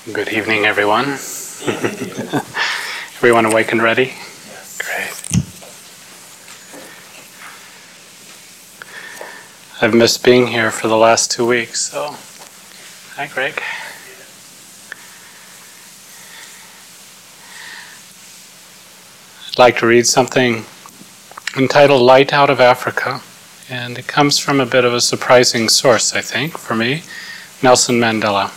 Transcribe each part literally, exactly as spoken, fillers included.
Good evening, everyone. Everyone awake and ready? Yes. Great. I've missed being here for the last two weeks, so hi, Greg. I'd like to read something entitled Light Out of Africa, and it comes from a bit of a surprising source, I think, for me, Nelson Mandela.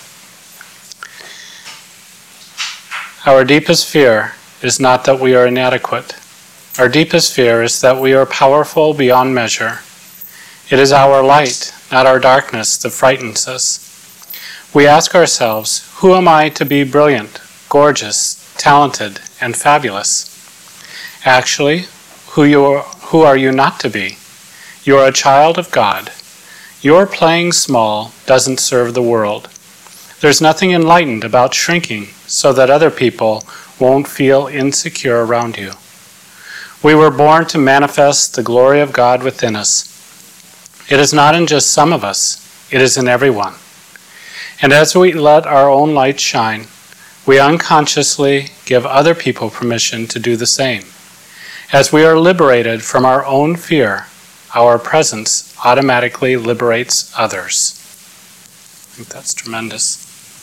Our deepest fear is not that we are inadequate. Our deepest fear is that we are powerful beyond measure. It is our light, not our darkness, that frightens us. We ask ourselves, who am I to be brilliant, gorgeous, talented, and fabulous? Actually, who, you are, who are you not to be? You are a child of God. Your playing small doesn't serve the world. There's nothing enlightened about shrinking so that other people won't feel insecure around you. We were born to manifest the glory of God within us. It is not in just some of us, it is in everyone. And as we let our own light shine, we unconsciously give other people permission to do the same. As we are liberated from our own fear, our presence automatically liberates others. I think that's tremendous.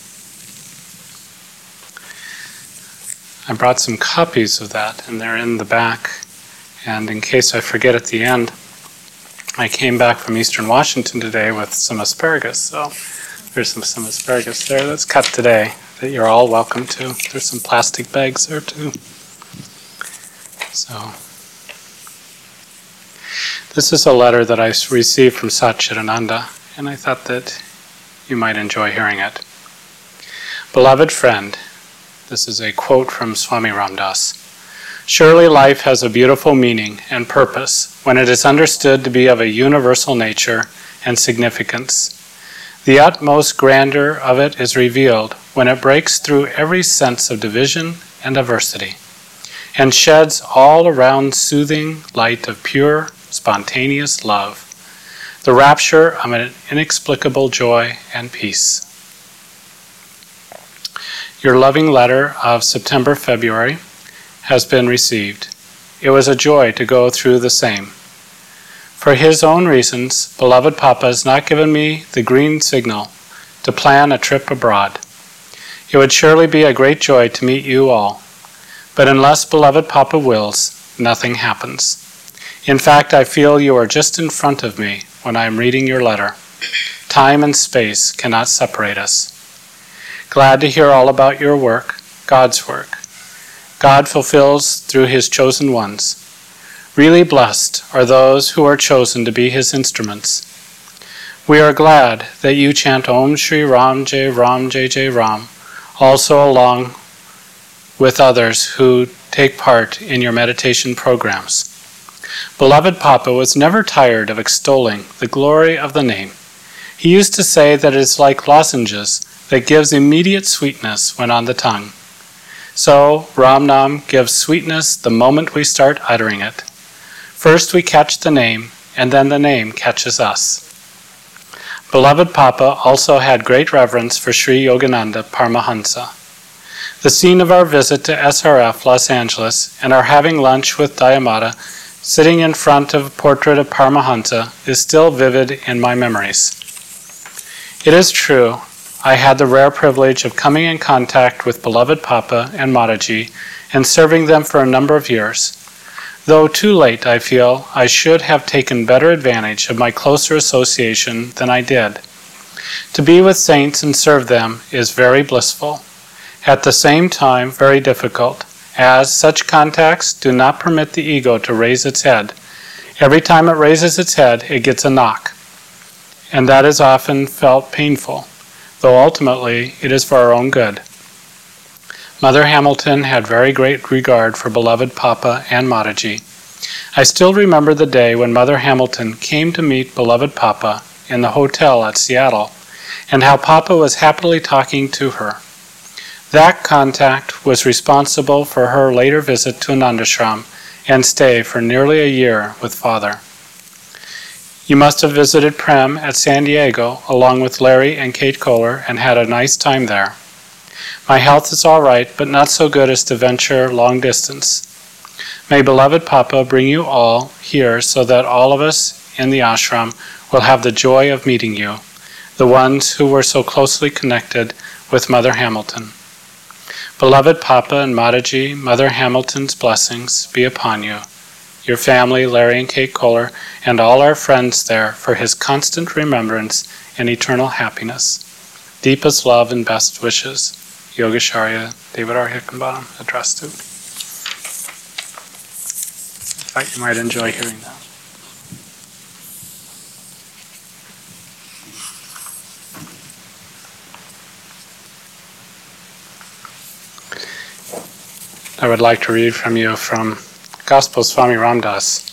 I brought some copies of that, and they're in the back. And in case I forget at the end, I came back from Eastern Washington today with some asparagus. So there's some, some asparagus there that's cut today that you're all welcome to. There's some plastic bags there too. So this is a letter that I received from Satchidananda, and I thought that you might enjoy hearing it. Beloved friend, this is a quote from Swami Ram Dass. Surely life has a beautiful meaning and purpose when it is understood to be of a universal nature and significance. The utmost grandeur of it is revealed when it breaks through every sense of division and adversity and sheds all around soothing light of pure, spontaneous love, the rapture of an inexplicable joy and peace. Your loving letter of September, February has been received. It was a joy to go through the same. For his own reasons, beloved Papa has not given me the green signal to plan a trip abroad. It would surely be a great joy to meet you all. But unless beloved Papa wills, nothing happens. In fact, I feel you are just in front of me when I am reading your letter. Time and space cannot separate us. Glad to hear all about your work, God's work. God fulfills through his chosen ones. Really blessed are those who are chosen to be his instruments. We are glad that you chant Om Shri Ram Jai Ram Jai Jai Ram, also along with others who take part in your meditation programs. Beloved Papa was never tired of extolling the glory of the name. He used to say that it is like lozenges that gives immediate sweetness when on the tongue. So, Ram Nam gives sweetness the moment we start uttering it. First we catch the name, and then the name catches us. Beloved Papa also had great reverence for Sri Yogananda Paramahansa. The scene of our visit to S R F Los Angeles and our having lunch with Dayamata, sitting in front of a portrait of Paramahansa, is still vivid in my memories. It is true, I had the rare privilege of coming in contact with beloved Papa and Mataji and serving them for a number of years. Though too late, I feel I should have taken better advantage of my closer association than I did. To be with saints and serve them is very blissful, at the same time very difficult, as such contacts do not permit the ego to raise its head. Every time it raises its head, it gets a knock, and that is often felt painful, though ultimately it is for our own good. Mother Hamilton had very great regard for beloved Papa and Mataji. I still remember the day when Mother Hamilton came to meet beloved Papa in the hotel at Seattle, and how Papa was happily talking to her. That contact was responsible for her later visit to Anandashram and stay for nearly a year with Father. You must have visited Prem at San Diego along with Larry and Kate Kohler and had a nice time there. My health is all right, but not so good as to venture long distance. May beloved Papa bring you all here so that all of us in the ashram will have the joy of meeting you, the ones who were so closely connected with Mother Hamilton. Beloved Papa and Mataji, Mother Hamilton's blessings be upon you, your family, Larry and Kate Kohler, and all our friends there for his constant remembrance and eternal happiness. Deepest love and best wishes. Yogacharya David R. Hickenbottom, addressed to. I thought you might enjoy hearing that. I would like to read from you from Gospel Swami Ramdas.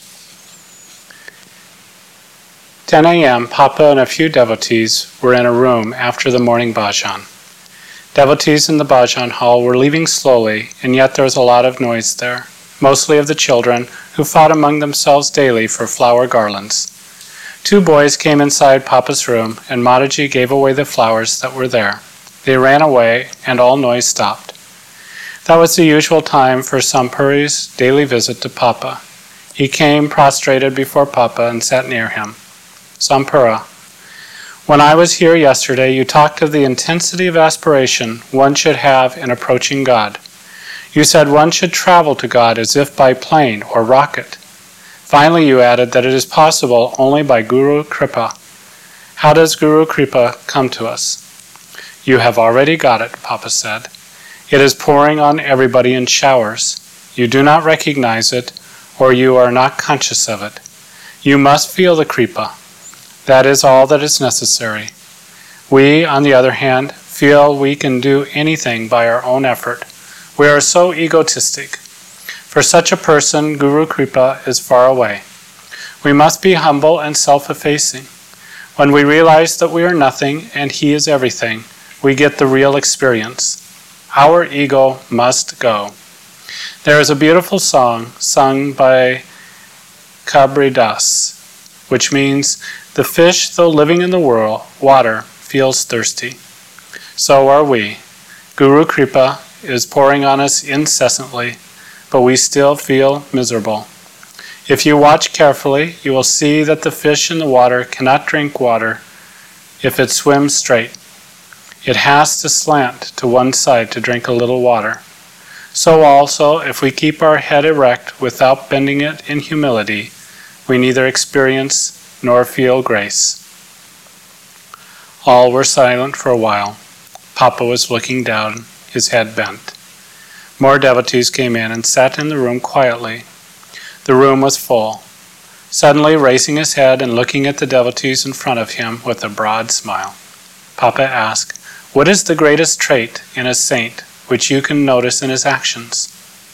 ten a.m., Papa and a few devotees were in a room after the morning bhajan. Devotees in the bhajan hall were leaving slowly, and yet there was a lot of noise there, mostly of the children who fought among themselves daily for flower garlands. Two boys came inside Papa's room, and Mataji gave away the flowers that were there. They ran away, and all noise stopped. That was the usual time for Sampuri's daily visit to Papa. He came prostrated before Papa and sat near him. Sampura, when I was here yesterday, you talked of the intensity of aspiration one should have in approaching God. You said one should travel to God as if by plane or rocket. Finally, you added that it is possible only by Guru Kripa. How does Guru Kripa come to us? You have already got it, Papa said. It is pouring on everybody in showers. You do not recognize it, or you are not conscious of it. You must feel the Kripa. That is all that is necessary. We, on the other hand, feel we can do anything by our own effort. We are so egotistic. For such a person, Guru Kripa is far away. We must be humble and self-effacing. When we realize that we are nothing and He is everything, we get the real experience. Our ego must go. There is a beautiful song sung by Kabir Das, which means, the fish, though living in the world, water, feels thirsty. So are we. Guru Kripa is pouring on us incessantly, but we still feel miserable. If you watch carefully, you will see that the fish in the water cannot drink water if it swims straight. It has to slant to one side to drink a little water. So also, if we keep our head erect without bending it in humility, we neither experience nor feel grace. All were silent for a while. Papa was looking down, his head bent. More devotees came in and sat in the room quietly. The room was full. Suddenly, raising his head and looking at the devotees in front of him with a broad smile, Papa asked, "What is the greatest trait in a saint which you can notice in his actions?"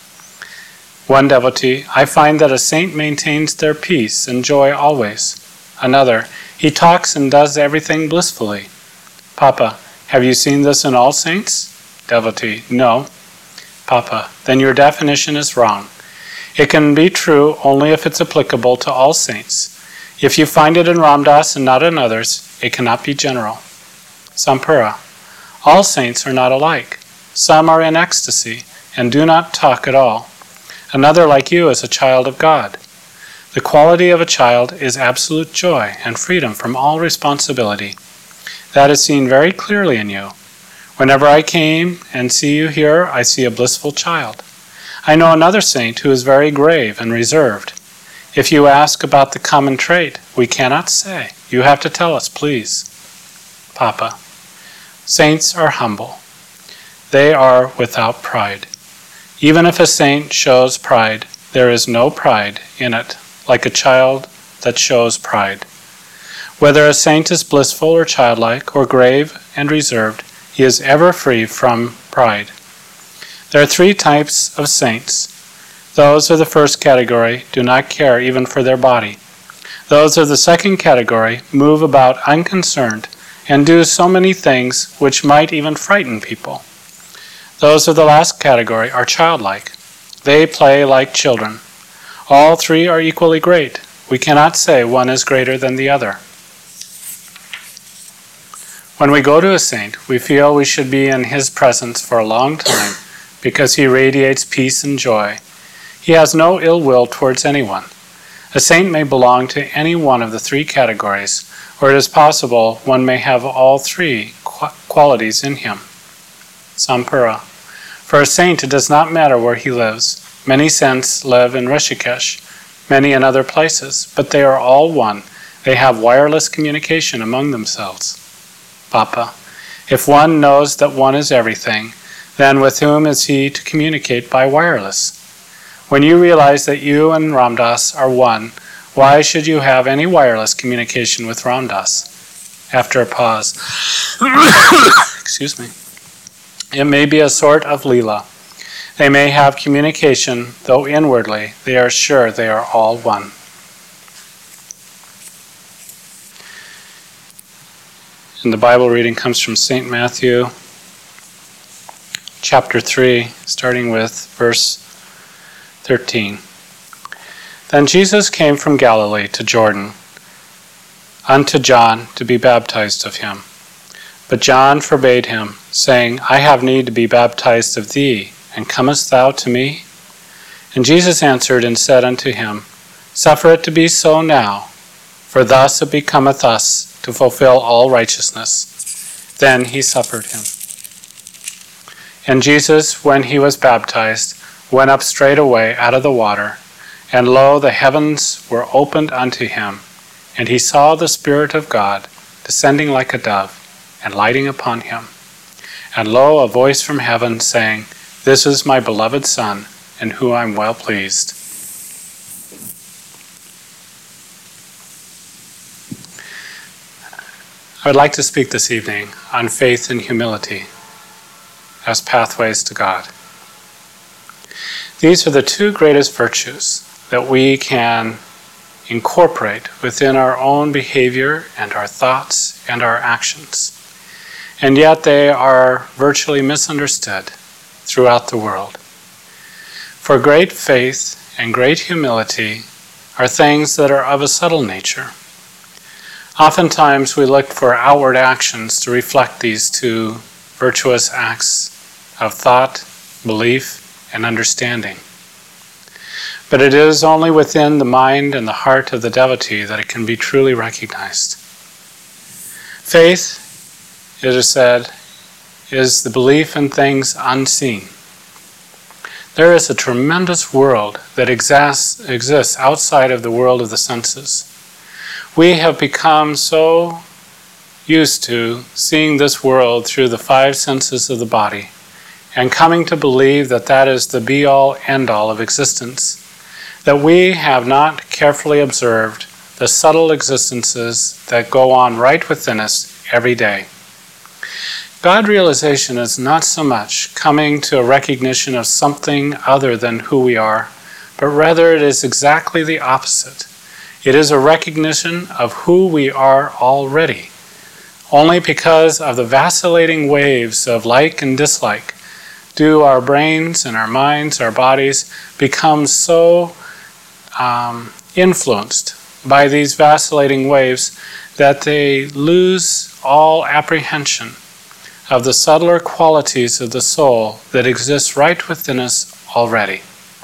One devotee, "I find that a saint maintains their peace and joy always." Another, "He talks and does everything blissfully." Papa, "Have you seen this in all saints?" Devotee, "No." Papa, "Then your definition is wrong. It can be true only if it's applicable to all saints. If you find it in Ramdas and not in others, it cannot be general." Sampura, "All saints are not alike. Some are in ecstasy and do not talk at all. Another, like you, is a child of God. The quality of a child is absolute joy and freedom from all responsibility. That is seen very clearly in you. Whenever I came and see you here, I see a blissful child. I know another saint who is very grave and reserved. If you ask about the common trait, we cannot say. You have to tell us, please." Papa, "Saints are humble. They are without pride. Even if a saint shows pride, there is no pride in it, like a child that shows pride. Whether a saint is blissful or childlike, or grave and reserved, he is ever free from pride. There are three types of saints. Those of the first category do not care even for their body. Those of the second category move about unconcerned and do so many things which might even frighten people. Those of the last category are childlike. They play like children. All three are equally great. We cannot say one is greater than the other." When we go to a saint, we feel we should be in his presence for a long time because he radiates peace and joy. He has no ill will towards anyone. A saint may belong to any one of the three categories, or it is possible one may have all three qu- qualities in him. Sampura. For a saint, it does not matter where he lives. Many saints live in Rishikesh, many in other places, but they are all one. They have wireless communication among themselves. Papa. If one knows that one is everything, then with whom is he to communicate by wireless? When you realize that you and Ramdas are one, why should you have any wireless communication with Ramdas? After a pause. Excuse me. It may be a sort of Leela. They may have communication, though inwardly they are sure they are all one. And the Bible reading comes from Saint Matthew, chapter three, starting with verse thirteen. Then Jesus came from Galilee to Jordan, unto John to be baptized of him. But John forbade him, saying, I have need to be baptized of thee, and comest thou to me? And Jesus answered and said unto him, Suffer it to be so now, for thus it becometh us to fulfill all righteousness. Then he suffered him. And Jesus, when he was baptized, went up straightway out of the water, and lo, the heavens were opened unto him, and he saw the Spirit of God descending like a dove, and lighting upon him. And lo, a voice from heaven saying, This is my beloved Son, in whom I am well pleased. I would like to speak this evening on faith and humility as pathways to God. These are the two greatest virtues that we can incorporate within our own behavior and our thoughts and our actions. And yet they are virtually misunderstood throughout the world. For great faith and great humility are things that are of a subtle nature. Oftentimes we look for outward actions to reflect these two virtuous acts of thought, belief, and understanding. But it is only within the mind and the heart of the devotee that it can be truly recognized. Faith, it is said, is the belief in things unseen. There is a tremendous world that exists, exists outside of the world of the senses. We have become so used to seeing this world through the five senses of the body and coming to believe that that is the be-all, end-all of existence, that we have not carefully observed the subtle existences that go on right within us every day. God realization is not so much coming to a recognition of something other than who we are, but rather it is exactly the opposite. It is a recognition of who we are already. Only because of the vacillating waves of like and dislike do our brains and our minds, our bodies, become so um, influenced by these vacillating waves that they lose all apprehension of the subtler qualities of the soul that exist right within us already.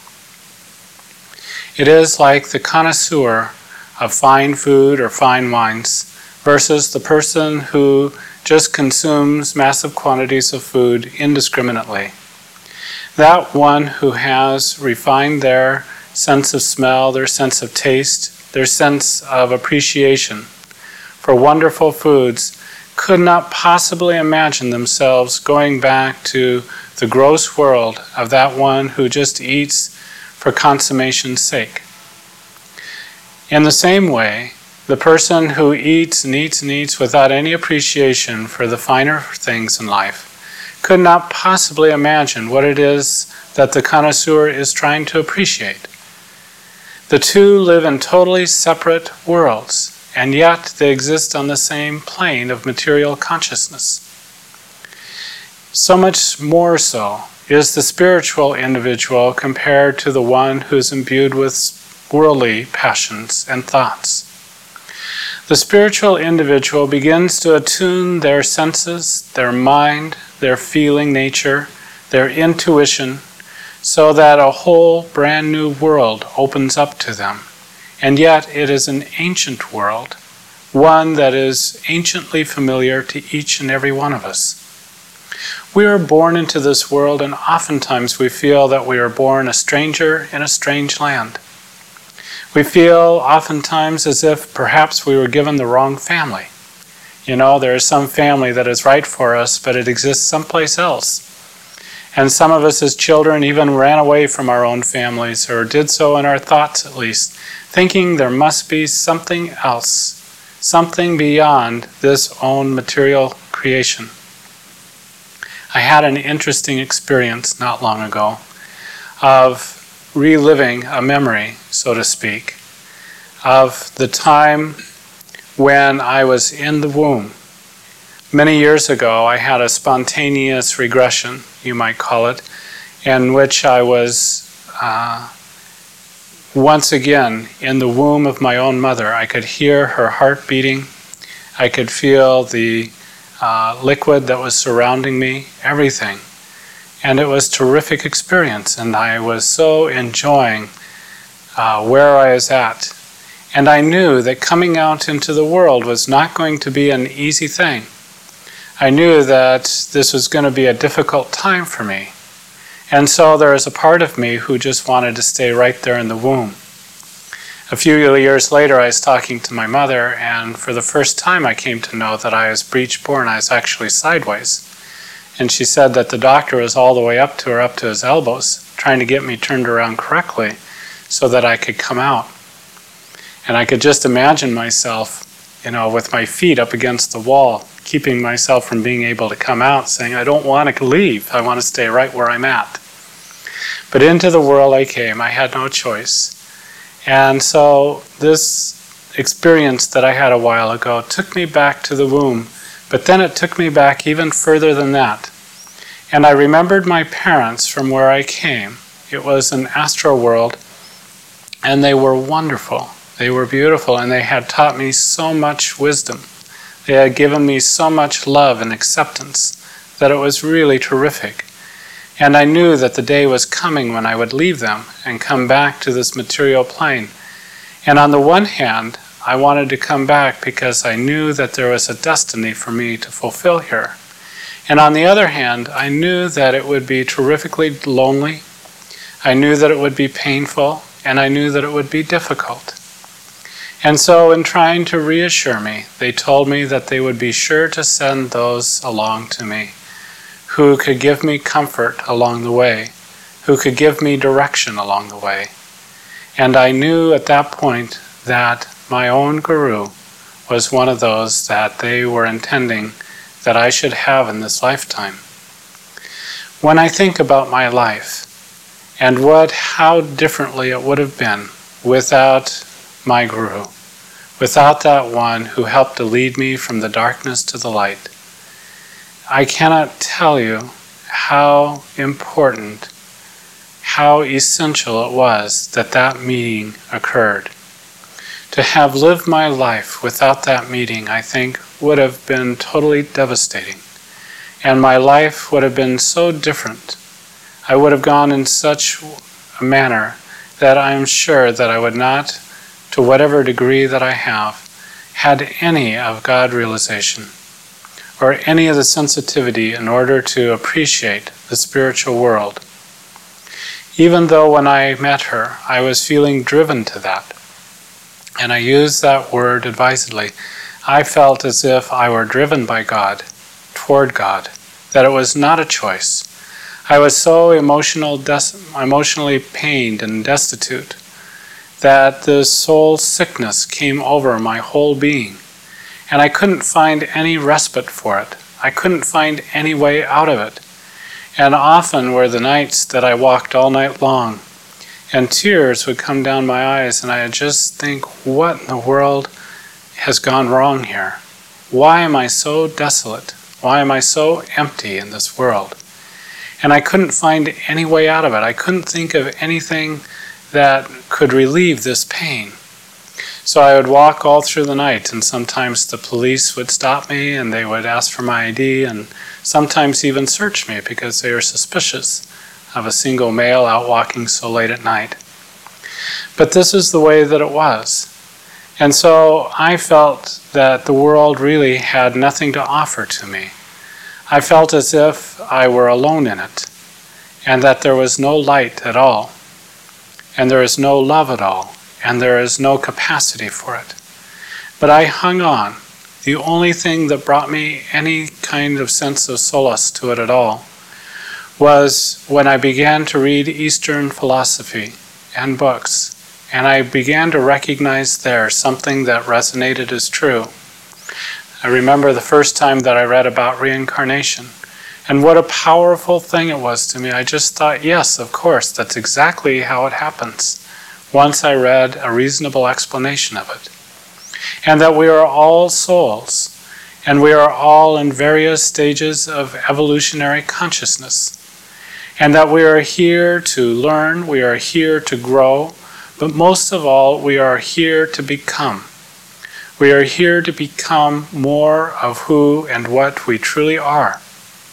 It is like the connoisseur of fine food or fine wines versus the person who just consumes massive quantities of food indiscriminately. That one who has refined their sense of smell, their sense of taste, their sense of appreciation for wonderful foods could not possibly imagine themselves going back to the gross world of that one who just eats for consummation's sake. In the same way, the person who eats and eats and eats without any appreciation for the finer things in life could not possibly imagine what it is that the connoisseur is trying to appreciate. The two live in totally separate worlds, and yet they exist on the same plane of material consciousness. So much more so is the spiritual individual compared to the one who is imbued with worldly passions and thoughts. The spiritual individual begins to attune their senses, their mind, their feeling nature, their intuition, so that a whole brand new world opens up to them. And yet it is an ancient world, one that is anciently familiar to each and every one of us. We are born into this world, and oftentimes we feel that we are born a stranger in a strange land. We feel oftentimes as if perhaps we were given the wrong family. You know, there is some family that is right for us, but it exists someplace else. And some of us as children even ran away from our own families, or did so in our thoughts at least, thinking there must be something else, something beyond this own material creation. I had an interesting experience not long ago of reliving a memory, so to speak, of the time when I was in the womb. Many years ago, I had a spontaneous regression, you might call it, in which I was uh, once again in the womb of my own mother. I could hear her heart beating. I could feel the uh, liquid that was surrounding me, everything. And it was a terrific experience, and I was so enjoying uh, where I was at. And I knew that coming out into the world was not going to be an easy thing. I knew that this was going to be a difficult time for me. And so there was a part of me who just wanted to stay right there in the womb. A few years later, I was talking to my mother, and for the first time I came to know that I was breech-born. I was actually sideways. And she said that the doctor was all the way up to her, up to his elbows, trying to get me turned around correctly so that I could come out. And I could just imagine myself, you know, with my feet up against the wall, keeping myself from being able to come out, saying, I don't want to leave. I want to stay right where I'm at. But into the world I came. I had no choice. And so this experience that I had a while ago took me back to the womb. But then it took me back even further than that. And I remembered my parents from where I came. It was an astral world, and they were wonderful. They were beautiful, and they had taught me so much wisdom. They had given me so much love and acceptance that it was really terrific. And I knew that the day was coming when I would leave them and come back to this material plane. And on the one hand, I wanted to come back because I knew that there was a destiny for me to fulfill here. And on the other hand, I knew that it would be terrifically lonely. I knew that it would be painful, and I knew that it would be difficult. And so in trying to reassure me, they told me that they would be sure to send those along to me who could give me comfort along the way, who could give me direction along the way. And I knew at that point that my own guru was one of those that they were intending that I should have in this lifetime. When I think about my life and what, how differently it would have been without my guru, without that one who helped to lead me from the darkness to the light, I cannot tell you how important, how essential it was that that meeting occurred. To have lived my life without that meeting, I think, would have been totally devastating. And my life would have been so different. I would have gone in such a manner that I am sure that I would not, to whatever degree that I have, had any of God realization or any of the sensitivity in order to appreciate the spiritual world. Even though when I met her, I was feeling driven to that. And I use that word advisedly. I felt as if I were driven by God, toward God, that it was not a choice. I was so emotional, des- emotionally pained and destitute that the soul sickness came over my whole being. And I couldn't find any respite for it. I couldn't find any way out of it. And often were the nights that I walked all night long, and tears would come down my eyes, and I'd just think, what in the world has gone wrong here? Why am I so desolate? Why am I so empty in this world? And I couldn't find any way out of it. I couldn't think of anything that could relieve this pain. So I would walk all through the night, and sometimes the police would stop me and they would ask for my I D and sometimes even search me because they were suspicious of a single male out walking so late at night. But this is the way that it was. And so I felt that the world really had nothing to offer to me. I felt as if I were alone in it, and that there was no light at all, and there is no love at all, and there is no capacity for it. But I hung on. The only thing that brought me any kind of sense of solace to it at all was when I began to read Eastern philosophy and books, and I began to recognize there something that resonated as true. I remember the first time that I read about reincarnation, and what a powerful thing it was to me. I just thought, yes, of course, that's exactly how it happens, once I read a reasonable explanation of it. And that we are all souls, and we are all in various stages of evolutionary consciousness, and that we are here to learn, we are here to grow, but most of all, we are here to become. We are here to become more of who and what we truly are.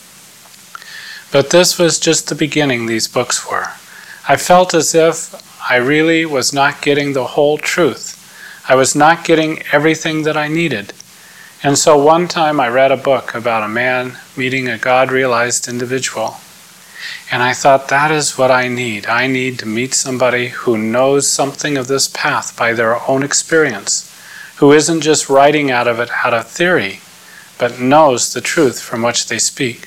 But this was just the beginning, these books were. I felt as if I really was not getting the whole truth. I was not getting everything that I needed. And so one time I read a book about a man meeting a God-realized individual. And I thought, that is what I need. I need to meet somebody who knows something of this path by their own experience, who isn't just writing out of it out of theory, but knows the truth from which they speak.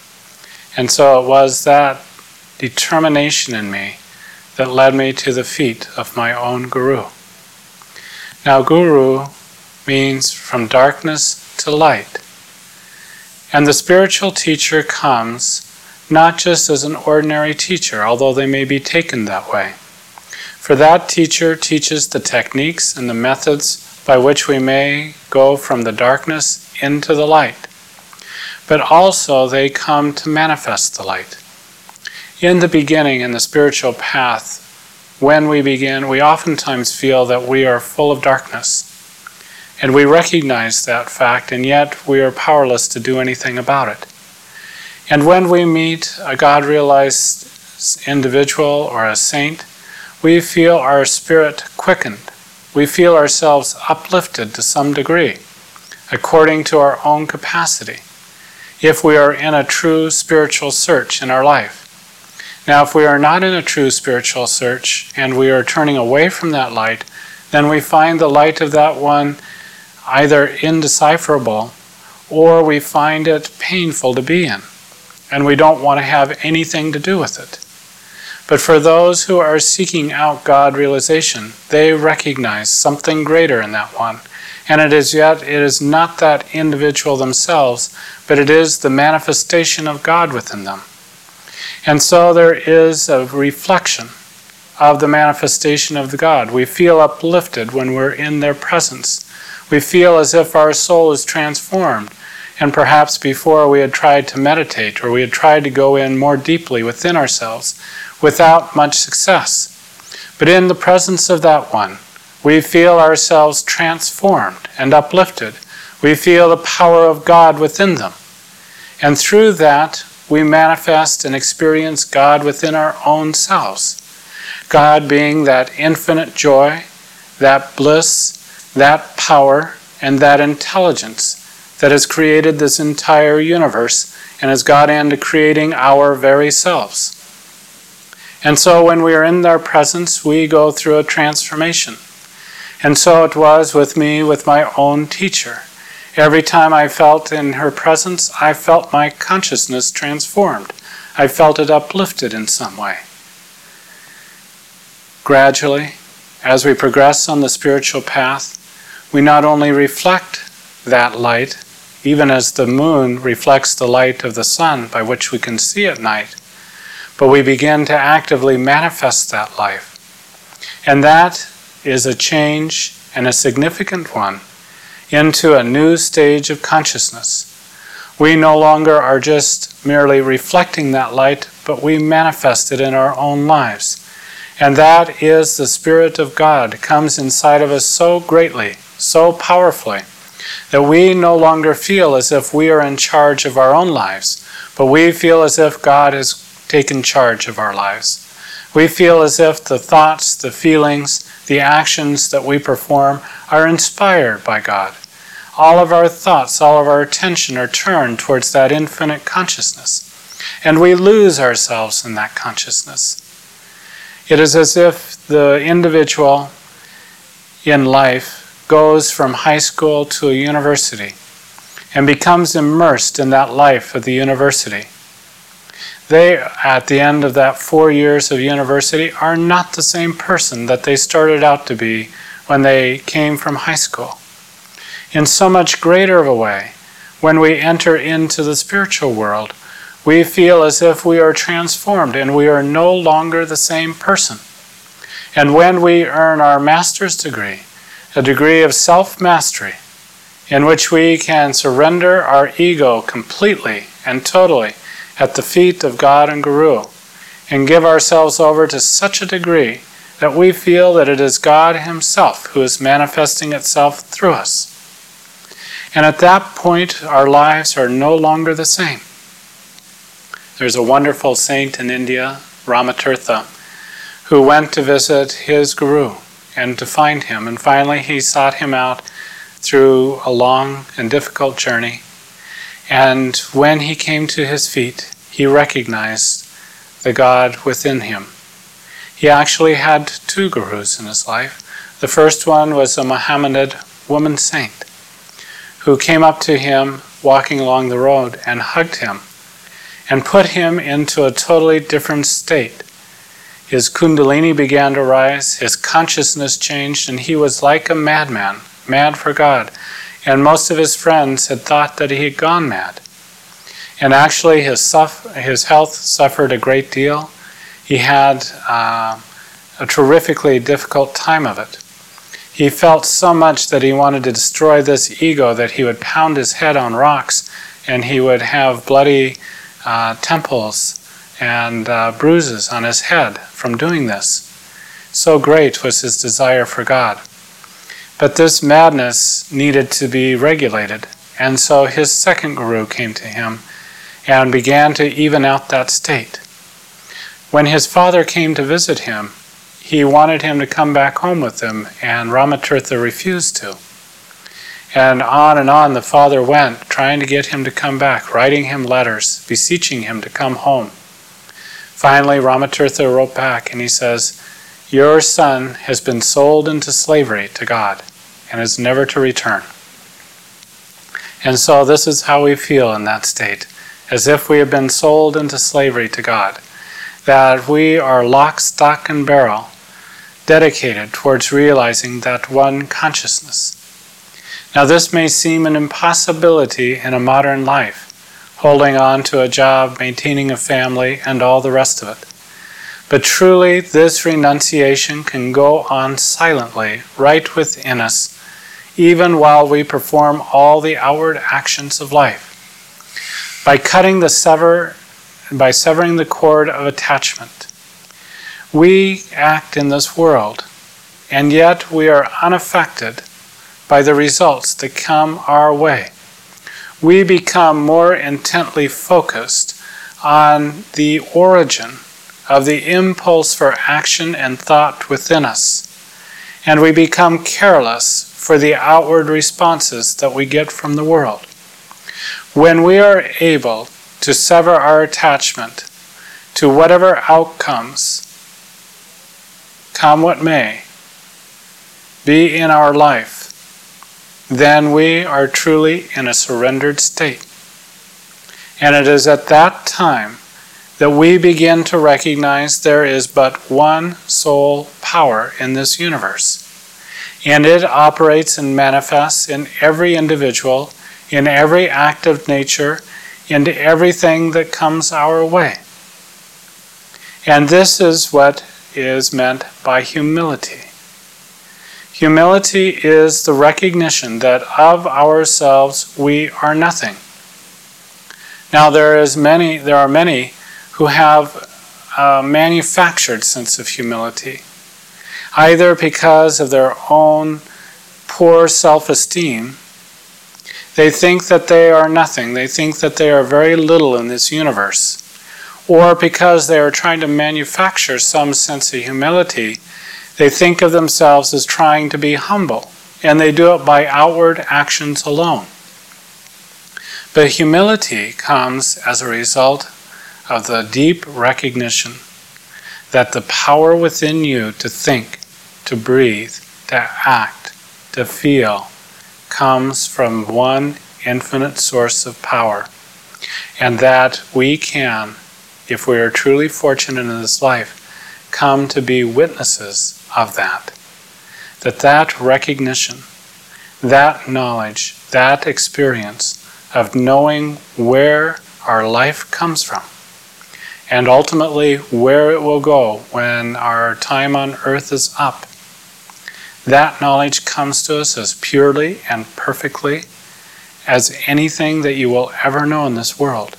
And so it was that determination in me that led me to the feet of my own guru. Now, guru means from darkness to light. And the spiritual teacher comes not just as an ordinary teacher, although they may be taken that way. For that teacher teaches the techniques and the methods by which we may go from the darkness into the light. But also they come to manifest the light. In the beginning, in the spiritual path, when we begin, we oftentimes feel that we are full of darkness. And we recognize that fact, and yet we are powerless to do anything about it. And when we meet a God-realized individual or a saint, we feel our spirit quickened. We feel ourselves uplifted to some degree, according to our own capacity, if we are in a true spiritual search in our life. Now, if we are not in a true spiritual search and we are turning away from that light, then we find the light of that one either indecipherable or we find it painful to be in, and we don't want to have anything to do with it. But for those who are seeking out God realization, they recognize something greater in that one. And it is yet, it is not that individual themselves, but it is the manifestation of God within them. And so there is a reflection of the manifestation of the God. We feel uplifted when we're in their presence. We feel as if our soul is transformed. And perhaps before we had tried to meditate, or we had tried to go in more deeply within ourselves without much success. But in the presence of that one, we feel ourselves transformed and uplifted. We feel the power of God within them. And through that, we manifest and experience God within our own selves. God being that infinite joy, that bliss, that power, and that intelligence that has created this entire universe and has got into creating our very selves. And so when we are in their presence, we go through a transformation. And so it was with me, with my own teacher. Every time I felt in her presence, I felt my consciousness transformed. I felt it uplifted in some way. Gradually, as we progress on the spiritual path, we not only reflect that light, even as the moon reflects the light of the sun by which we can see at night, but we begin to actively manifest that life. And that is a change, and a significant one, into a new stage of consciousness. We no longer are just merely reflecting that light, but we manifest it in our own lives. And that is the Spirit of God comes inside of us so greatly, so powerfully, that we no longer feel as if we are in charge of our own lives, but we feel as if God has taken charge of our lives. We feel as if the thoughts, the feelings, the actions that we perform are inspired by God. All of our thoughts, all of our attention are turned towards that infinite consciousness, and we lose ourselves in that consciousness. It is as if the individual in life goes from high school to a university and becomes immersed in that life of the university. They, at the end of that four years of university, are not the same person that they started out to be when they came from high school. In so much greater of a way, when we enter into the spiritual world, we feel as if we are transformed and we are no longer the same person. And when we earn our master's degree, a degree of self-mastery, in which we can surrender our ego completely and totally at the feet of God and Guru, and give ourselves over to such a degree that we feel that it is God Himself who is manifesting itself through us. And at that point, our lives are no longer the same. There's a wonderful saint in India, Ramatirtha, who went to visit his Guru and to find him. And finally he sought him out through a long and difficult journey. And when he came to his feet, he recognized the God within him. He actually had two gurus in his life. The first one was a Mohammedan woman saint who came up to him walking along the road and hugged him and put him into a totally different state. His kundalini began to rise, his consciousness changed, and he was like a madman, mad for God. And most of his friends had thought that he had gone mad. And actually his, suff- his health suffered a great deal. He had uh, a terrifically difficult time of it. He felt so much that he wanted to destroy this ego that he would pound his head on rocks and he would have bloody uh, temples and uh, bruises on his head from doing this. So great was his desire for God. But this madness needed to be regulated, and so his second guru came to him and began to even out that state. When his father came to visit him, he wanted him to come back home with him, and Ramatirtha refused to. And on and on the father went, trying to get him to come back, writing him letters, beseeching him to come home. Finally, Ramatirtha wrote back and he says, "Your son has been sold into slavery to God and is never to return." And so this is how we feel in that state, as if we have been sold into slavery to God, that we are lock, stock, and barrel, dedicated towards realizing that one consciousness. Now this may seem an impossibility in a modern life, holding on to a job, maintaining a family, and all the rest of it. But truly, this renunciation can go on silently, right within us, even while we perform all the outward actions of life. By cutting the sever, by severing the cord of attachment, we act in this world, and yet we are unaffected by the results that come our way. We become more intently focused on the origin of the impulse for action and thought within us, and we become careless for the outward responses that we get from the world. When we are able to sever our attachment to whatever outcomes, come what may, be in our life, then we are truly in a surrendered state. And it is at that time that we begin to recognize there is but one sole power in this universe. And it operates and manifests in every individual, in every act of nature, into everything that comes our way. And this is what is meant by humility. Humility is the recognition that of ourselves we are nothing. Now there is many, there are many who have a manufactured sense of humility, either because of their own poor self-esteem. They think that they are nothing. They think that they are very little in this universe. Or because they are trying to manufacture some sense of humility, they think of themselves as trying to be humble, and they do it by outward actions alone. But humility comes as a result of the deep recognition that the power within you to think, to breathe, to act, to feel, comes from one infinite source of power, and that we can, if we are truly fortunate in this life, come to be witnesses of that. That that recognition, that knowledge, that experience of knowing where our life comes from, and ultimately where it will go when our time on earth is up, that knowledge comes to us as purely and perfectly as anything that you will ever know in this world.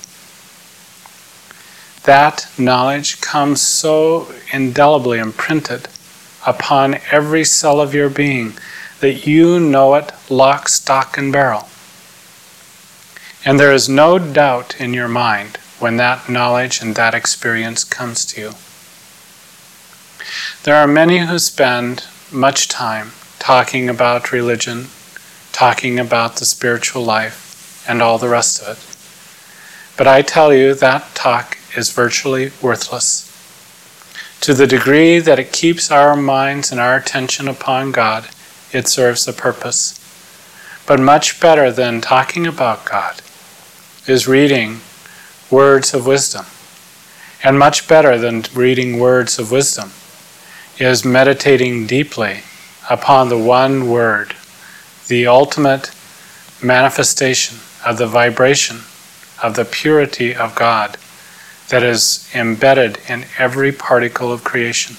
That knowledge comes so indelibly imprinted upon every cell of your being that you know it lock, stock, and barrel. And there is no doubt in your mind when that knowledge and that experience comes to you. There are many who spend much time talking about religion, talking about the spiritual life, and all the rest of it. But I tell you, that talk is virtually worthless. To the degree that it keeps our minds and our attention upon God, it serves a purpose. But much better than talking about God is reading words of wisdom. And much better than reading words of wisdom is meditating deeply upon the one word, the ultimate manifestation of the vibration of the purity of God that is embedded in every particle of creation.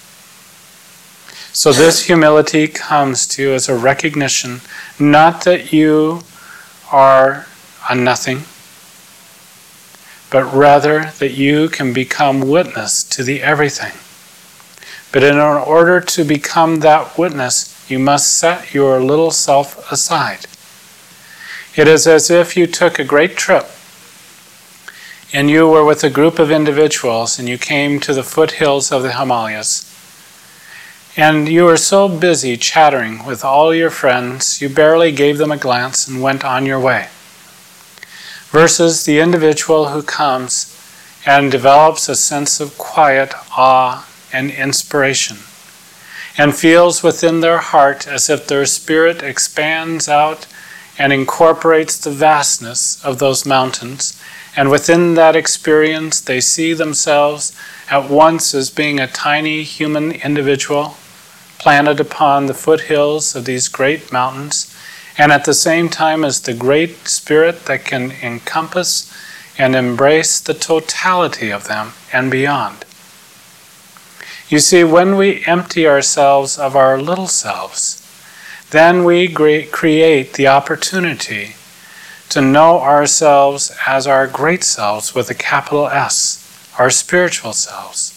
So this humility comes to you as a recognition, not that you are a nothing, but rather that you can become witness to the everything. But in order to become that witness, you must set your little self aside. It is as if you took a great trip and you were with a group of individuals and you came to the foothills of the Himalayas. And you were so busy chattering with all your friends, you barely gave them a glance and went on your way. Versus the individual who comes and develops a sense of quiet awe and inspiration, and feels within their heart as if their spirit expands out and incorporates the vastness of those mountains, and within that experience they see themselves at once as being a tiny human individual planted upon the foothills of these great mountains, and at the same time as the great spirit that can encompass and embrace the totality of them and beyond. You see, when we empty ourselves of our little selves, then we create the opportunity to know ourselves as our great selves with a capital S, our spiritual selves.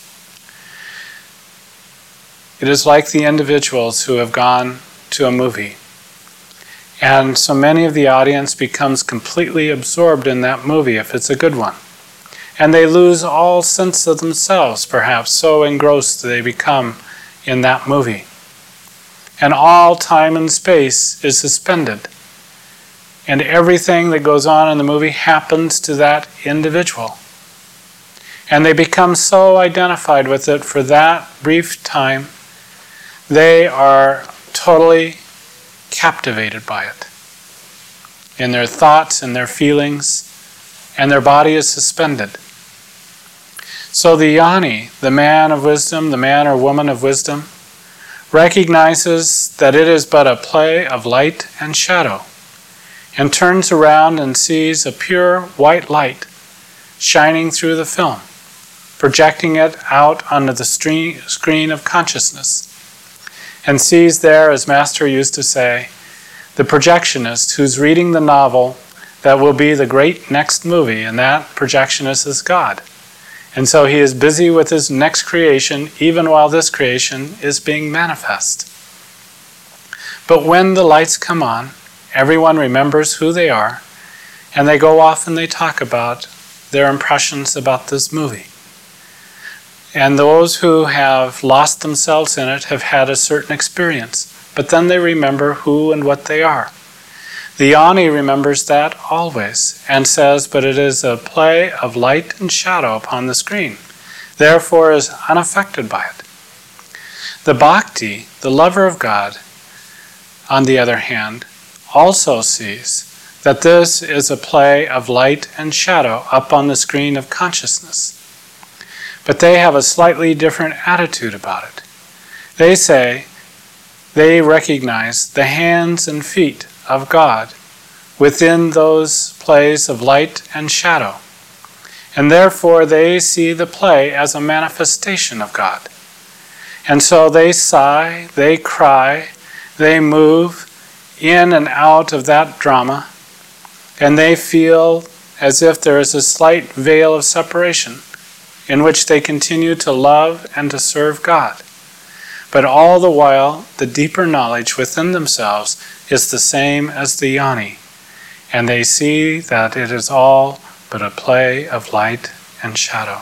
It is like the individuals who have gone to a movie, and so many of the audience becomes completely absorbed in that movie if it's a good one. And they lose all sense of themselves, perhaps, so engrossed they become in that movie. And all time and space is suspended. And everything that goes on in the movie happens to that individual. And they become so identified with it for that brief time, they are totally captivated by it. In their thoughts and their feelings, and their body is suspended. So the Jnani, the man of wisdom, the man or woman of wisdom, recognizes that it is but a play of light and shadow, and turns around and sees a pure white light shining through the film, projecting it out onto the screen of consciousness, and sees there, as Master used to say, the projectionist who's reading the novel that will be the great next movie, and that projectionist is God. And so he is busy with his next creation, even while this creation is being manifest. But when the lights come on, everyone remembers who they are, and they go off and they talk about their impressions about this movie. And those who have lost themselves in it have had a certain experience, but then they remember who and what they are. The Ani remembers that always, and says, but it is a play of light and shadow upon the screen, therefore is unaffected by it. The Bhakti, the lover of God, on the other hand, also sees that this is a play of light and shadow up on the screen of consciousness. But they have a slightly different attitude about it. They say they recognize the hands and feet of God within those plays of light and shadow. And therefore they see the play as a manifestation of God. And so they sigh, they cry, they move in and out of that drama, and they feel as if there is a slight veil of separation in which they continue to love and to serve God. But all the while, the deeper knowledge within themselves is the same as the Ani, and they see that it is all but a play of light and shadow.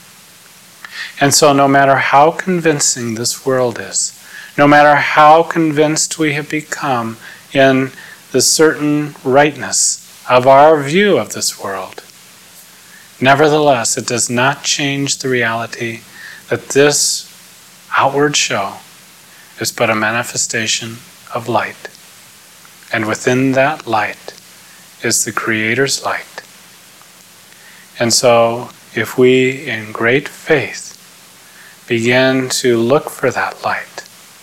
And so no matter how convincing this world is, no matter how convinced we have become in the certain rightness of our view of this world, nevertheless, it does not change the reality that this outward show is but a manifestation of light. And within that light is the Creator's light. And so, if we, in great faith, begin to look for that light,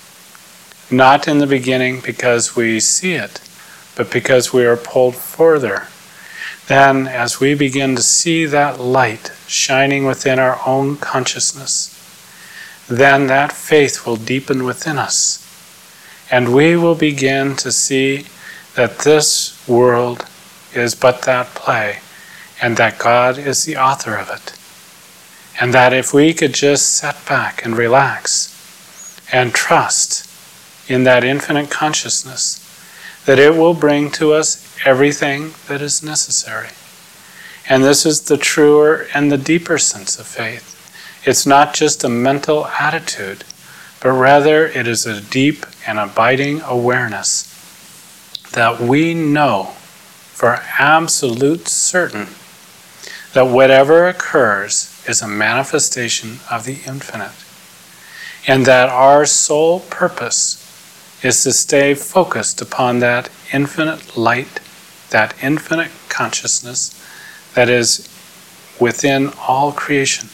not in the beginning because we see it, but because we are pulled further, then as we begin to see that light shining within our own consciousness, then that faith will deepen within us. And we will begin to see that this world is but that play, and that God is the author of it. And that if we could just sit back and relax and trust in that infinite consciousness, that it will bring to us everything that is necessary. And this is the truer and the deeper sense of faith. It's not just a mental attitude, but rather it is a deep and abiding awareness that we know for absolute certain that whatever occurs is a manifestation of the infinite, and that our sole purpose is to stay focused upon that infinite light, that infinite consciousness that is within all creation.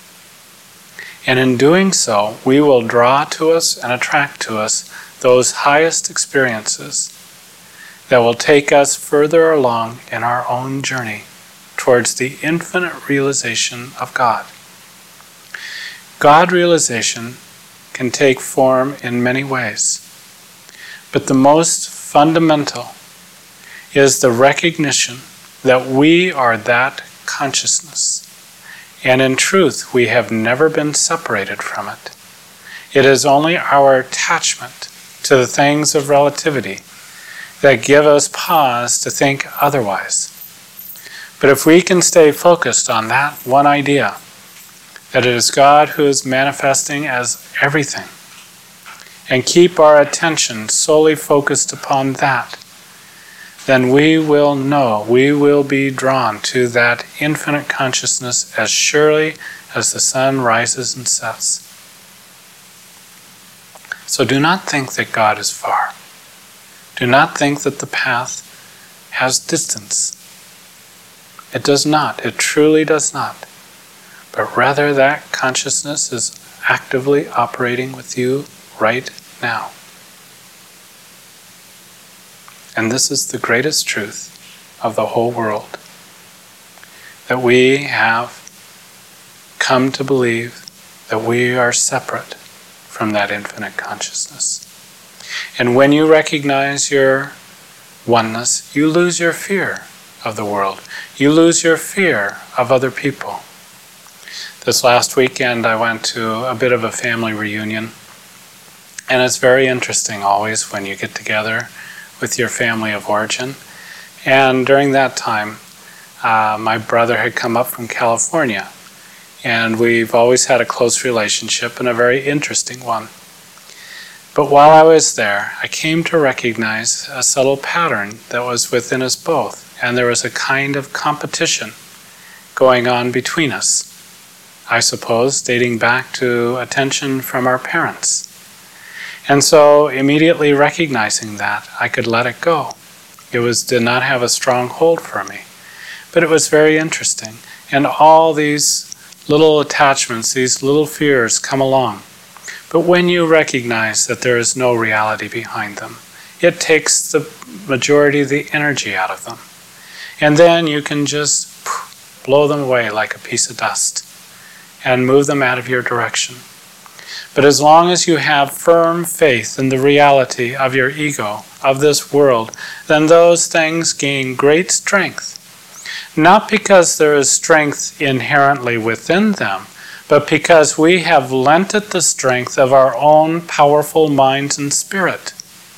And in doing so, we will draw to us and attract to us those highest experiences that will take us further along in our own journey towards the infinite realization of God. God realization can take form in many ways, but the most fundamental is the recognition that we are that consciousness. And in truth, we have never been separated from it. It is only our attachment to the things of relativity that give us pause to think otherwise. But if we can stay focused on that one idea, that it is God who is manifesting as everything, and keep our attention solely focused upon that, then we will know, we will be drawn to that infinite consciousness as surely as the sun rises and sets. So do not think that God is far. Do not think that the path has distance. It does not. It truly does not. But rather that consciousness is actively operating with you right now. And this is the greatest truth of the whole world, that we have come to believe that we are separate from that infinite consciousness. And when you recognize your oneness, you lose your fear of the world. You lose your fear of other people. This last weekend I went to a bit of a family reunion, and it's very interesting always when you get together with your family of origin. And during that time, uh, my brother had come up from California, and we've always had a close relationship and a very interesting one. But while I was there, I came to recognize a subtle pattern that was within us both, and there was a kind of competition going on between us. I suppose dating back to attention from our parents. And so immediately recognizing that, I could let it go. It was did not have a strong hold for me. But it was very interesting. And all these little attachments, these little fears come along. But when you recognize that there is no reality behind them, it takes the majority of the energy out of them. And then you can just blow them away like a piece of dust and move them out of your direction. But as long as you have firm faith in the reality of your ego, of this world, then those things gain great strength. Not because there is strength inherently within them, but because we have lent it the strength of our own powerful minds and spirit.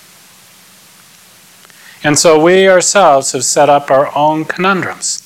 And so we ourselves have set up our own conundrums.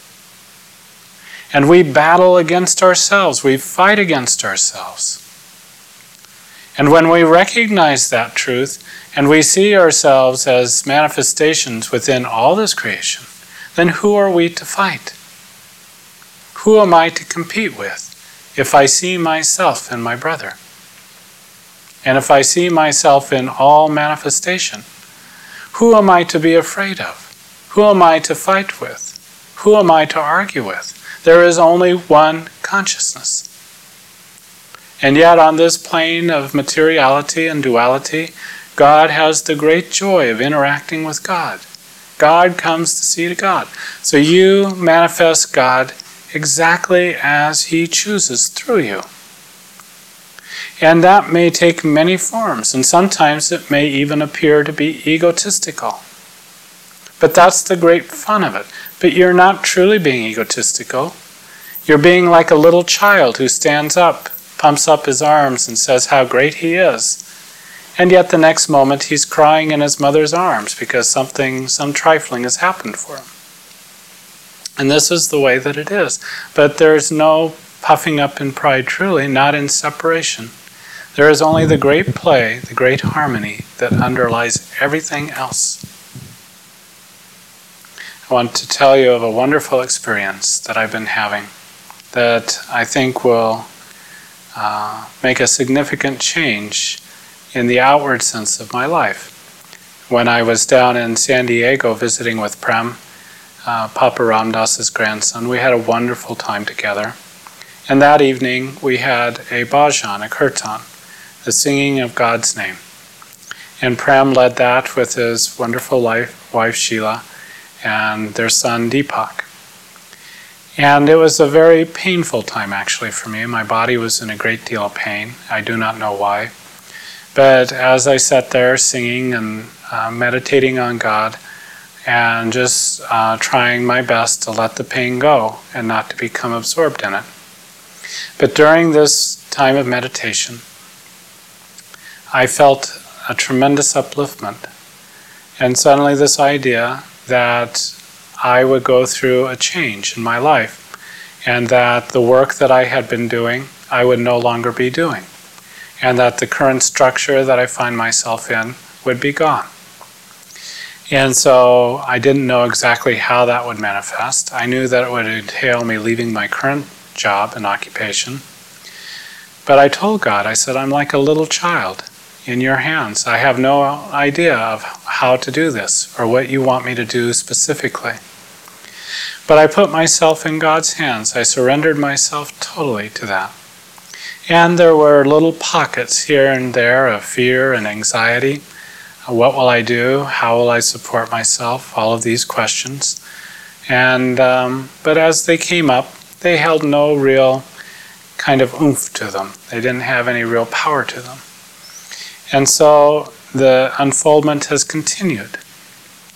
And we battle against ourselves. We fight against ourselves. And when we recognize that truth, and we see ourselves as manifestations within all this creation, then who are we to fight? Who am I to compete with if I see myself in my brother? And if I see myself in all manifestation, who am I to be afraid of? Who am I to fight with? Who am I to argue with? There is only one consciousness. And yet on this plane of materiality and duality, God has the great joy of interacting with God. God comes to see to God. So you manifest God exactly as He chooses through you. And that may take many forms, and sometimes it may even appear to be egotistical. But that's the great fun of it. But you're not truly being egotistical. You're being like a little child who stands up, pumps up his arms and says how great he is. And yet the next moment he's crying in his mother's arms because something, some trifling has happened for him. And this is the way that it is. But there's no puffing up in pride truly, not in separation. There is only the great play, the great harmony that underlies everything else. I want to tell you of a wonderful experience that I've been having that I think will uh, make a significant change in the outward sense of my life. When I was down in San Diego visiting with Prem, uh, Papa Ram Dass's grandson, we had a wonderful time together. And that evening we had a bhajan, a kirtan, the singing of God's name. And Prem led that with his wonderful wife, wife Sheila, and their son Deepak. And it was a very painful time actually for me. My body was in a great deal of pain. I do not know why. But as I sat there singing and uh, meditating on God and just uh, trying my best to let the pain go and not to become absorbed in it. But during this time of meditation, I felt a tremendous upliftment. And suddenly this idea that I would go through a change in my life and that the work that I had been doing, I would no longer be doing. And that the current structure that I find myself in would be gone. And so I didn't know exactly how that would manifest. I knew that it would entail me leaving my current job and occupation. But I told God, I said, I'm like a little child in your hands. I have no idea of how to do this or what you want me to do specifically. But I put myself in God's hands. I surrendered myself totally to that. And there were little pockets here and there of fear and anxiety. What will I do? How will I support myself? All of these questions. And um, but as they came up, they held no real kind of oomph to them. They didn't have any real power to them. And so the unfoldment has continued.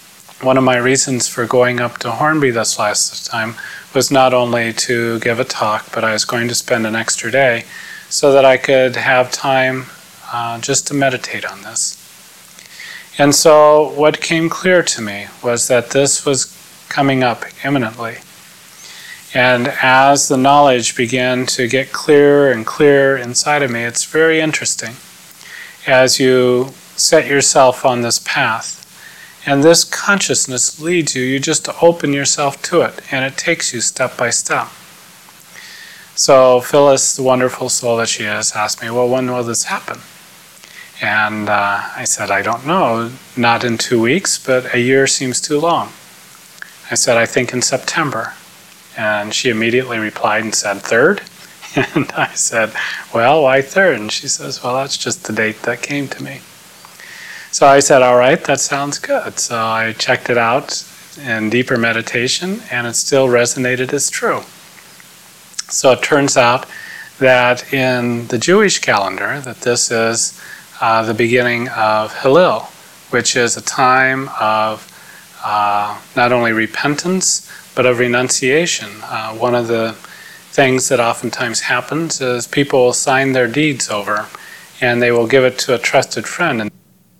one of my reasons for going up to Hornby this last time was not only to give a talk, but I was going to spend an extra day so that I could have time uh, just to meditate on this. And so what came clear to me was that this was coming up imminently. And as the knowledge began to get clearer and clearer inside of me, it's very interesting as you set yourself on this path. And this consciousness leads you, you just open yourself to it, and it takes you step by step. So Phyllis, the wonderful soul that she is, asked me, well, when will this happen? And uh, I said, I don't know, not in two weeks, but a year seems too long. I said, I think in September. And she immediately replied and said, third? And I said, well, why third? And she says, well, that's just the date that came to me. So I said, all right, that sounds good. So I checked it out in deeper meditation, and it still resonated as true. So it turns out that in the Jewish calendar, that this is uh, the beginning of Hillel, which is a time of uh, not only repentance, but of renunciation. Uh, one of the things that oftentimes happens is people will sign their deeds over, and they will give it to a trusted friend. And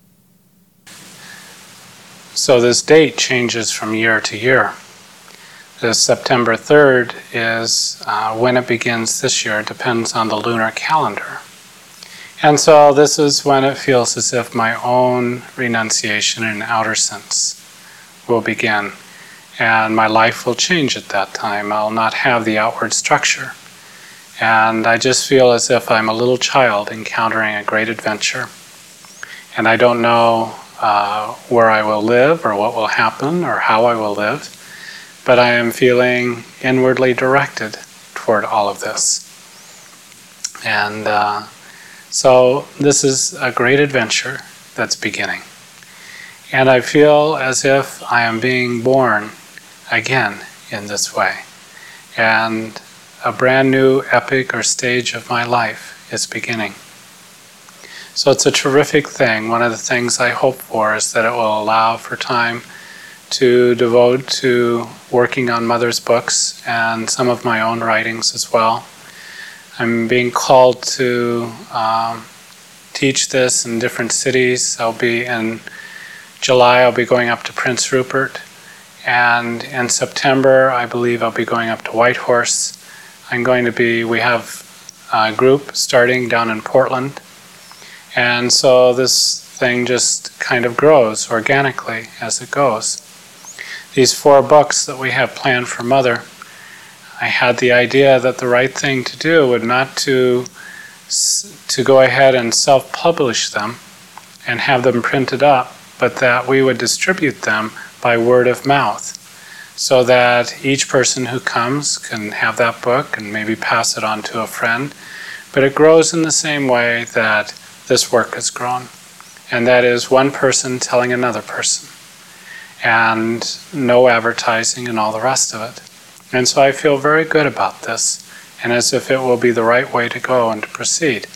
so this date changes from year to year. The September third is uh, when it begins this year. It depends on the lunar calendar. And so this is when it feels as if my own renunciation in an outer sense will begin. And my life will change at that time. I'll not have the outward structure. And I just feel as if I'm a little child encountering a great adventure. And I don't know uh, where I will live or what will happen or how I will live, but I am feeling inwardly directed toward all of this. And uh, so this is a great adventure that's beginning. And I feel as if I am being born again in this way. And a brand new epic or stage of my life is beginning. So it's a terrific thing. One of the things I hope for is that it will allow for time to devote to working on Mother's books and some of my own writings as well. I'm being called to um, teach this in different cities. I'll be in July, I'll be going up to Prince Rupert. And in September, I believe I'll be going up to Whitehorse. I'm going to be, we have a group starting down in Portland. And so this thing just kind of grows organically as it goes. These four books that we have planned for Mother, I had the idea that the right thing to do would not to, to go ahead and self-publish them and have them printed up, but that we would distribute them by word of mouth, so that each person who comes can have that book and maybe pass it on to a friend. But it grows in the same way that this work has grown, and that is one person telling another person, and no advertising and all the rest of it. And so I feel very good about this, and as if it will be the right way to go and to proceed.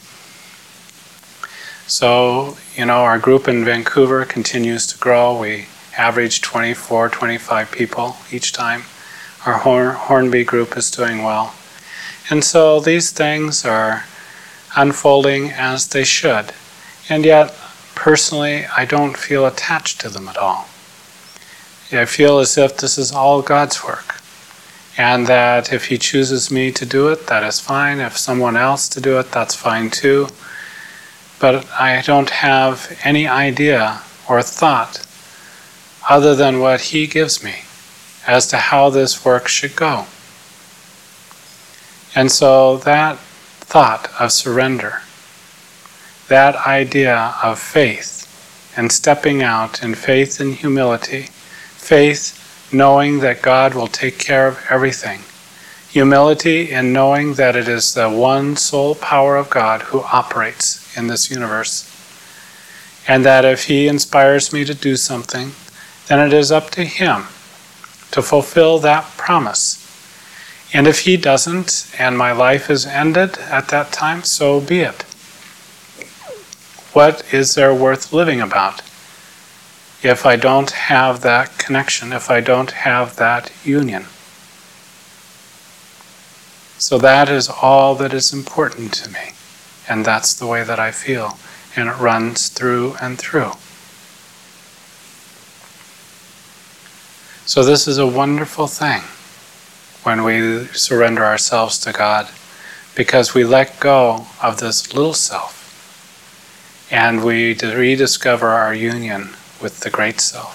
So, you know, our group in Vancouver continues to grow. We average twenty-four, twenty-five people each time. Our Horn- Hornby group is doing well. And so these things are unfolding as they should. And yet, personally, I don't feel attached to them at all. I feel as if this is all God's work. And that if He chooses me to do it, that is fine. If someone else to do it, that's fine too. But I don't have any idea or thought other than what He gives me as to how this work should go. And so that thought of surrender, that idea of faith and stepping out in faith and humility, faith knowing that God will take care of everything, humility in knowing that it is the one sole power of God who operates in this universe, and that if He inspires me to do something, then it is up to Him to fulfill that promise. And if He doesn't, and my life is ended at that time, so be it. What is there worth living about? if I don't have that connection, if I don't have that union. So that is all that is important to me, and that's the way that I feel, and it runs through and through. So this is a wonderful thing when we surrender ourselves to God, because we let go of this little self and we rediscover our union with the great self.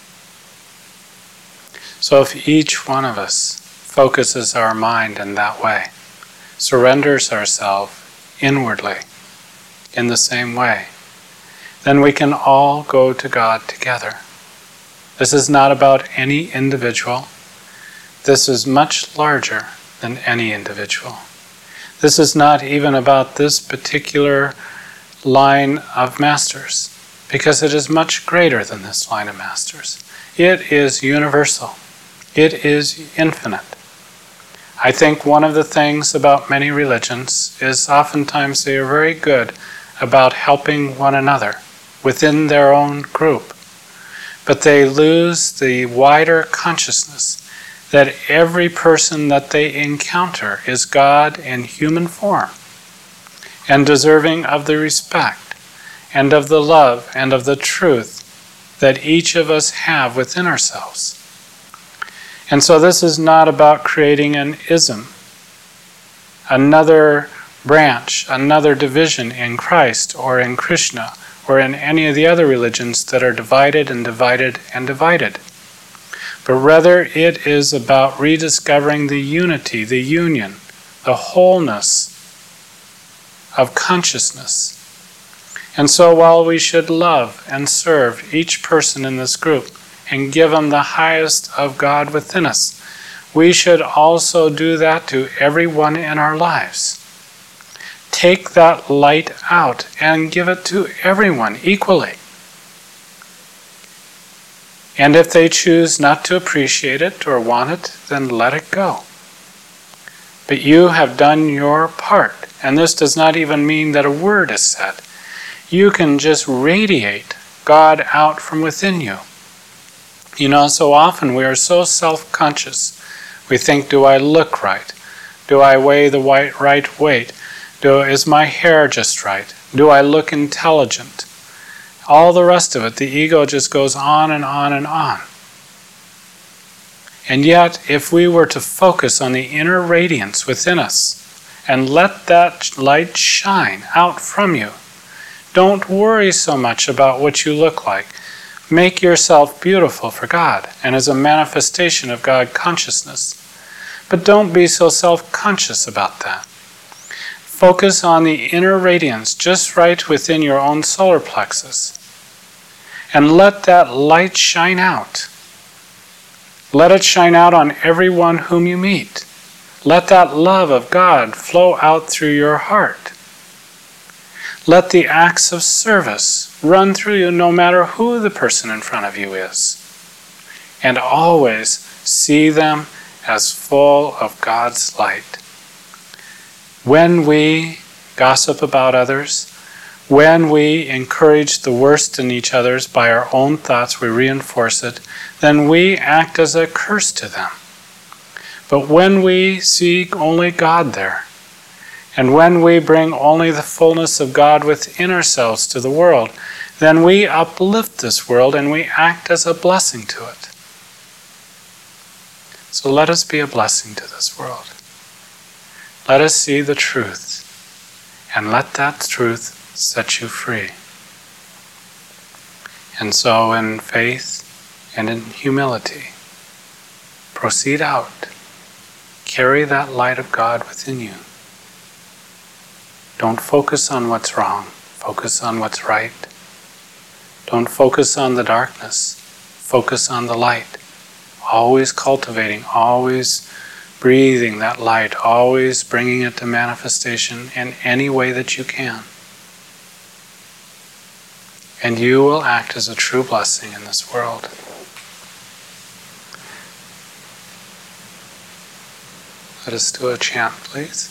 So if each one of us focuses our mind in that way, surrenders ourselves inwardly in the same way, then we can all go to God together. This is not about any individual. This is much larger than any individual. This is not even about this particular line of masters, because it is much greater than this line of masters. It is universal. It is infinite. I think one of the things about many religions is oftentimes they are very good about helping one another within their own group, but they lose the wider consciousness that every person that they encounter is God in human form, and deserving of the respect, and of the love, and of the truth that each of us have within ourselves. And so this is not about creating an ism, another branch, another division in Christ, or in Krishna, or in any of the other religions that are divided and divided and divided. But rather it is about rediscovering the unity, the union, the wholeness of consciousness. And so while we should love and serve each person in this group and give them the highest of God within us, we should also do that to everyone in our lives. Take that light out and give it to everyone equally. And if they choose not to appreciate it or want it, then let it go. But you have done your part. And this does not even mean that a word is said. You can just radiate God out from within you. You know, so often we are so self-conscious. We think, do I look right? Do I weigh the right weight? Do, is my hair just right? Do I look intelligent? All the rest of it, the ego just goes on and on and on. And yet, if we were to focus on the inner radiance within us, and let that light shine out from you. Don't worry so much about what you look like. Make yourself beautiful for God and as a manifestation of God consciousness. But don't be so self-conscious about that. Focus on the inner radiance just right within your own solar plexus. And let that light shine out. Let it shine out on everyone whom you meet. Let that love of God flow out through your heart. Let the acts of service run through you no matter who the person in front of you is. And always see them as full of God's light. When we gossip about others, when we encourage the worst in each other by our own thoughts, we reinforce it, then we act as a curse to them. But when we see only God there, and when we bring only the fullness of God within ourselves to the world, then we uplift this world and we act as a blessing to it. So let us be a blessing to this world. Let us see the truth, and let that truth set you free. And so in faith and in humility, proceed out. Carry that light of God within you. Don't focus on what's wrong. Focus on what's right. Don't focus on the darkness. Focus on the light. Always cultivating, always breathing that light, always bringing it to manifestation in any way that you can. And you will act as a true blessing in this world. Let us do a chant, please.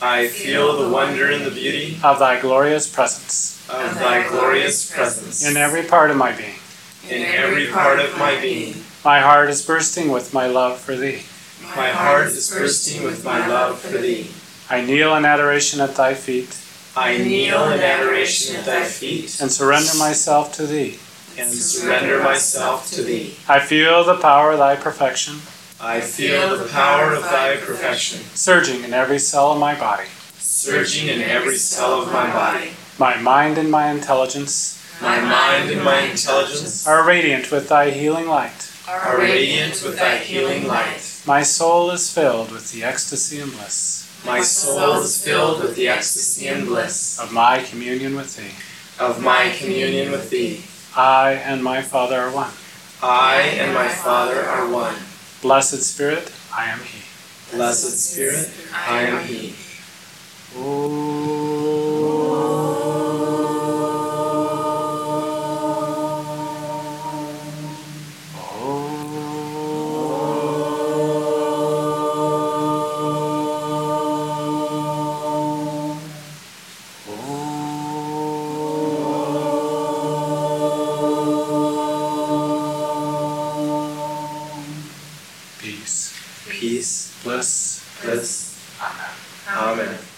I feel the wonder and the beauty of thy glorious presence of thy glorious presence in every part of my being. in every part of my being. My heart is bursting with my love for thee. My heart is bursting with my love for thee. I kneel in adoration at thy feet I kneel in adoration at thy feet and surrender myself to thee. and surrender myself to thee. I feel the power of thy perfection I feel the power of thy perfection surging in every cell of my body. surging in every cell of my body. My mind and my intelligence My mind and my intelligence are radiant with thy healing light. are radiant with thy healing light. My soul is filled with the ecstasy and bliss My soul is filled with the ecstasy and bliss of my communion with thee. of my communion with thee. I and my Father are one. I and my Father are one. Blessed Spirit, I am He. Blessed Spirit, I am He. Peace, Peace, bliss, bliss, Amen. Amen.